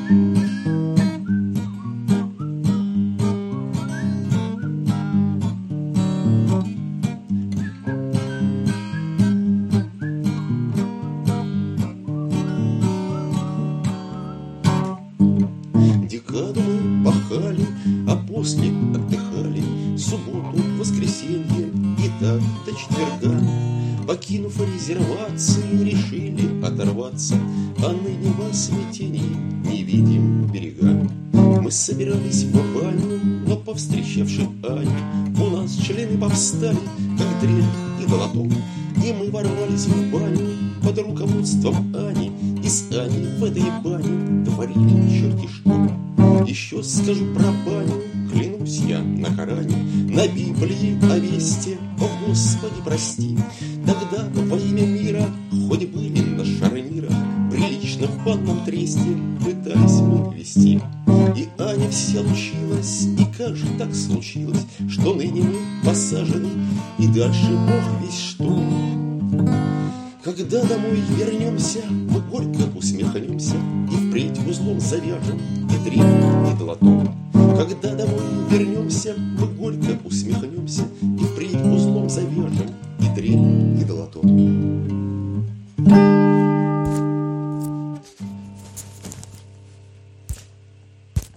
Декаду мы пахали, а после отдыхали субботу, воскресенье и так до четверга. Покинув резервации, решили оторваться, а ныне во смятении не видим берега. Мы собирались в баню, но, повстречавши Аню, у нас члены повстали, как дрель и долотом. И мы ворвались в баню под руководством Ани, и с Аней в этой бане творили черти что. Еще скажу про баню, клянусь я на Коране, на Библии, о весте, о Господи, прости. Тогда во имя мира, хоть были на шарнирах, прилично в банном тресте пытались мы вести. И Аня вся лучилась, и как же так случилось, что ныне мы посажены, и дальше Бог весь что. Когда домой вернемся, мы горько усмехнемся и впредь узлом завяжем и дрель, и долотом. Когда домой вернемся, мы горько усмехнемся и впредь узлом завяжем и дрель, и долотом.